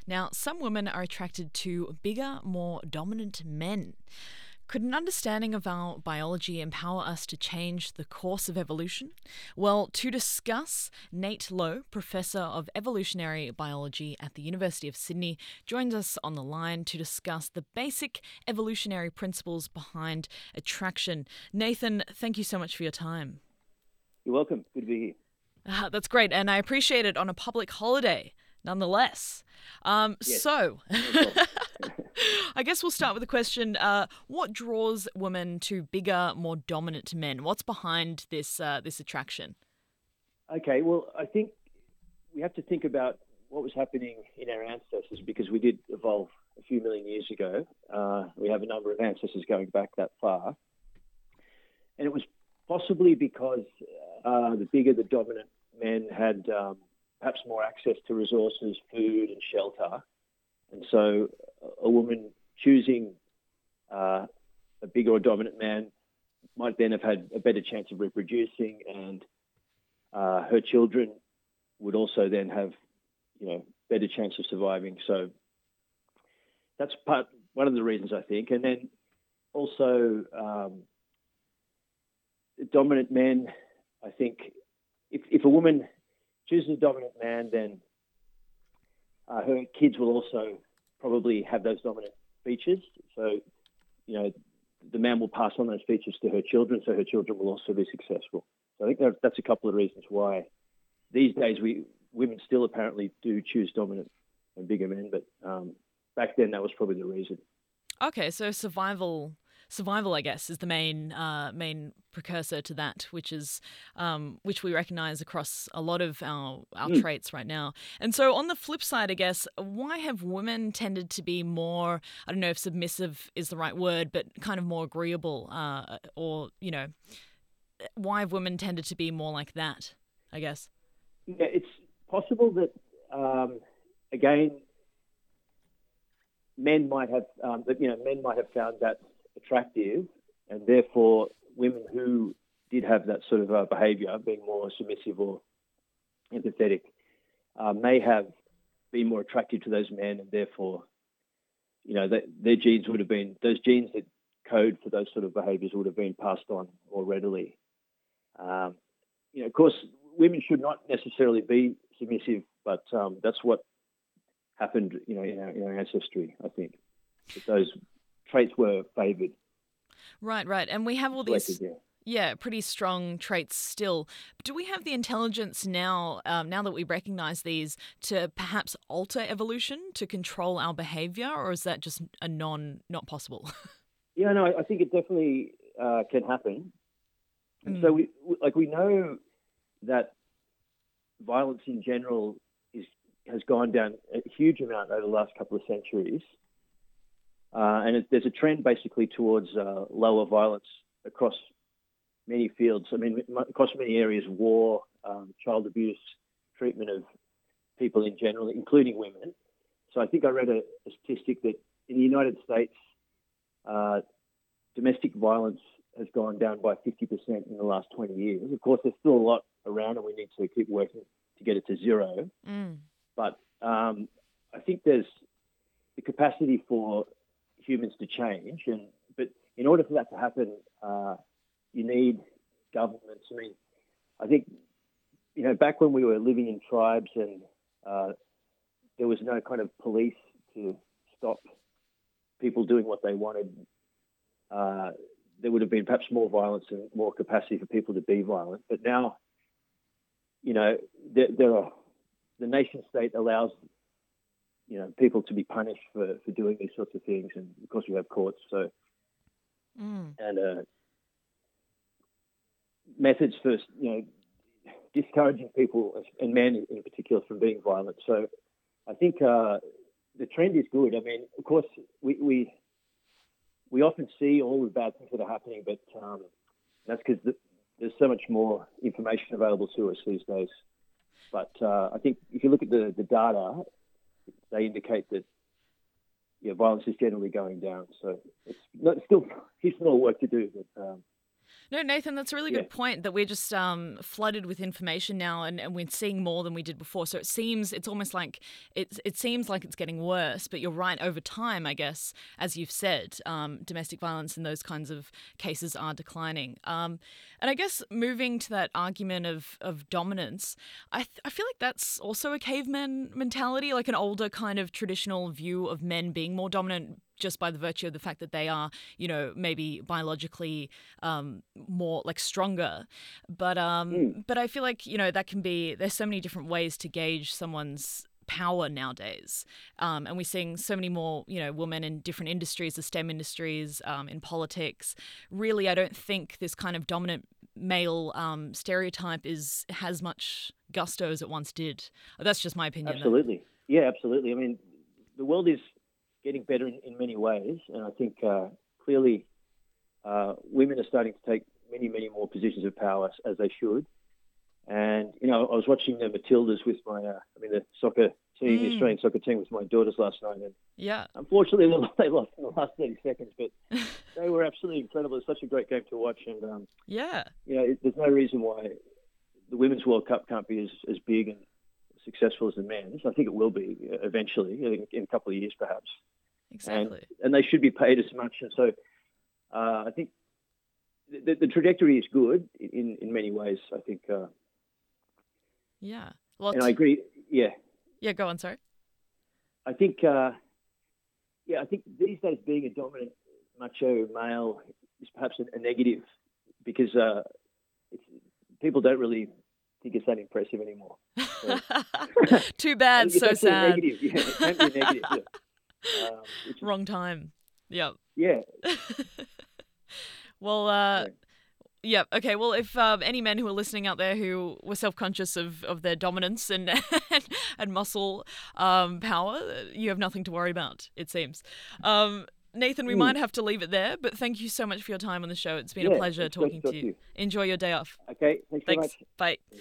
Now, some women are attracted to bigger, more dominant men. Could an understanding of our biology empower us to change the course of evolution? Well, to discuss, Nate Lowe, Professor of Evolutionary Biology at the University of Sydney, joins us on the line to discuss the basic evolutionary principles behind attraction. Nathan, thank you so much for your time. You're welcome. Good to be here. That's great, and I appreciate it on a public holiday, nonetheless. Yes, So, no problem. I guess we'll start with the question: what draws women to bigger, more dominant men? What's behind this attraction? Okay, well, I think we have to think about what was happening in our ancestors because we did evolve a few million years ago. We have a number of ancestors going back that far. And it was possibly because the bigger the dominant men had perhaps more access to resources, food, and shelter. And so a woman choosing a bigger or dominant man might then have had a better chance of reproducing, and her children would also then have, better chance of surviving. So that's one of the reasons, I think. And then also dominant men, I think if a woman chooses a dominant man, then her kids will also probably have those dominant features. So, the man will pass on those features to her children, so her children will also be successful. So I think that's a couple of reasons why these days women still apparently do choose dominant and bigger men, but back then that was probably the reason. Okay, so survival, I guess, is the main precursor to that, which we recognise across a lot of our traits right now. And so, on the flip side, I guess, why have women tended to be more? I don't know if submissive is the right word, but kind of more agreeable, why have women tended to be more like that? I guess. Yeah, it's possible that again, men might have found that attractive, and therefore women who did have that sort of behaviour, being more submissive or empathetic, may have been more attractive to those men, and therefore, their genes would have been, those genes that code for those sort of behaviours would have been passed on more readily. Of course, women should not necessarily be submissive, but that's what happened, in our ancestry, I think. That those traits were favoured. Right. And we have all these, yeah. pretty strong traits still. But do we have the intelligence now, now that we recognise these, to perhaps alter evolution to control our behaviour, or is that just not possible? Yeah, no, I think it definitely can happen. And so we know that violence in general has gone down a huge amount over the last couple of centuries. And there's a trend basically towards lower violence across many fields. I mean, across many areas: war, child abuse, treatment of people in general, including women. So I think I read a statistic that in the United States, domestic violence has gone down by 50% in the last 20 years. Of course, there's still a lot around, and we need to keep working to get it to zero. But I think there's the capacity for humans to change, but in order for that to happen, you need governments. I mean, I think back when we were living in tribes and there was no kind of police to stop people doing what they wanted, there would have been perhaps more violence and more capacity for people to be violent. But now, the nation state allows people to be punished for doing these sorts of things, and of course we have courts. So and methods for discouraging people and men in particular from being violent. So I think the trend is good. I mean, of course we often see all the bad things that are happening, but that's because there's so much more information available to us these days. But I think if you look at the data, they indicate that violence is generally going down. So it's still more work to do. But No, Nathan, that's a really Yeah, good point that we're just flooded with information now, and we're seeing more than we did before. So it's almost like it seems like it's getting worse. But you're right. Over time, I guess, as you've said, domestic violence and those kinds of cases are declining. And I guess moving to that argument of dominance, I feel like that's also a caveman mentality, like an older kind of traditional view of men being more dominant just by the virtue of the fact that they are, maybe biologically more like stronger. But I feel like, that can be, there's so many different ways to gauge someone's power nowadays. And we're seeing so many more, women in different industries, the STEM industries, in politics. Really, I don't think this kind of dominant male stereotype has much gusto as it once did. That's just my opinion, though. absolutely. Yeah, absolutely. I mean, the world is getting better in many ways, and I think clearly women are starting to take many, many more positions of power as they should. And I was watching the Matildas with the soccer team, the Australian soccer team, with my daughters last night, and Yeah. unfortunately they lost in the last 30 seconds, but they were absolutely incredible. It's such a great game to watch, and Yeah. there's no reason why the Women's World Cup can't be as big and successful as the men's. I think it will be eventually, in a couple of years perhaps. Exactly. And they should be paid as much. And so I think the trajectory is good in many ways, I think. Yeah. Well, And I agree. Yeah. yeah, go on, sorry. I think, I think these days being a dominant macho male is perhaps a negative because people don't really think it's that impressive anymore. So, Too bad, it's so actually a sad. negative. Yeah, it can be a negative. Yeah. Wrong time. Yep. Yeah. Well, Yeah. yeah. Okay. Well, if any men who are listening out there who were self-conscious of their dominance and and muscle power, you have nothing to worry about, it seems. Nathan, we might have to leave it there, but thank you so much for your time on the show. It's been a pleasure it's great talking to to talk you. Enjoy your day off. Okay. Thanks very Thanks. much. Bye.